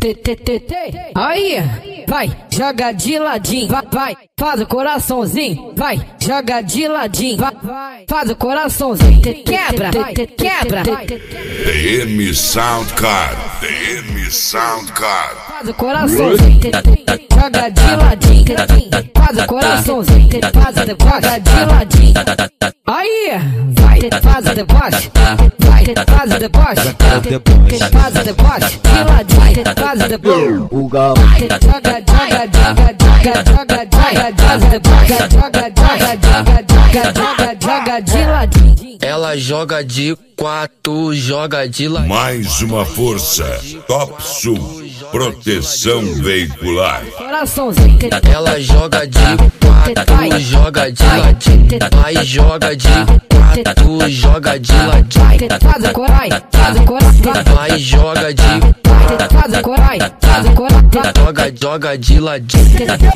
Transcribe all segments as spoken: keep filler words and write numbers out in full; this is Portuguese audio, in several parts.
Aí, vai, joga de ladinho, vai, vai, faz o coraçãozinho, vai, joga de ladinho, vai, vai, faz o coraçãozinho, quebra, quebra. D M Soundcard, D M Soundcard. Faz o coraçãozinho, joga de ladinho, faz o coraçãozinho, faz o joga de ladinho. Aí, vai, faz o deboche, vai, faz o deboche, faz o deboche, de ladinho, faz o deboche. Joga, joga, joga, joga, joga, joga, faz o deboche, joga, joga, joga, joga, joga, joga de ladinho. Ela joga de quatro, joga de ladinho. Mais uma força, Top Sul, proteção veicular. Coraçãozinho. Ela joga de quatro, joga de ladinho. Vai, joga de quatro, joga de ladinho. Faz o corai, faz o corai. Vai, joga de faz o corai, faz o corai. joga, joga de ladinho.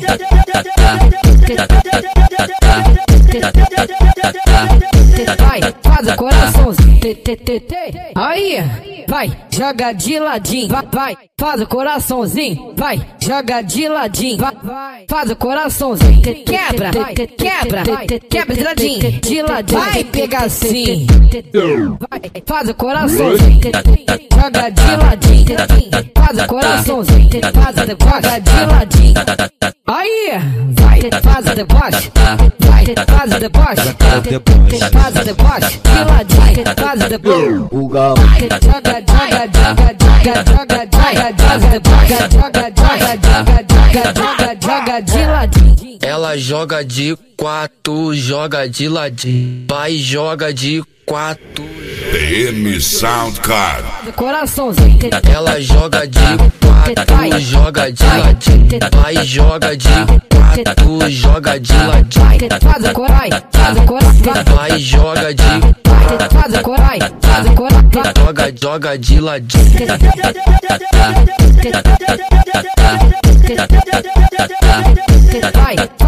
Vai, faz o coraçãozinho. Aí, vai, joga de ladinho, vai, vai, faz o coraçãozinho, vai, joga de ladinho, vai, vai, faz o coraçãozinho, quebra, quebra, quebra de ladinho, de ladinho, vai pegar assim, vai, faz o coraçãozinho, joga de ladinho, faz o coraçãozinho, faz o joga de ladinho. Aí, vai, faz o deboche, vai, faz o deboche, faz o deboche, de ladinho, faz o deboche. Joga, joga, joga, joga, joga, joga, faz o deboche, joga, joga, joga, joga, joga, joga de ladinho. Ela joga de quatro, joga de ladinho. Vai, joga de quatro. D M Soundcard. Coraçãozinho. Ela joga de quatro, joga de ladinho. Vai, joga de quatro, joga de ladinho. Faz o corai, faz o corai. Vai, joga de faz o corai, faz o corai. joga, joga de ladinho. Vai,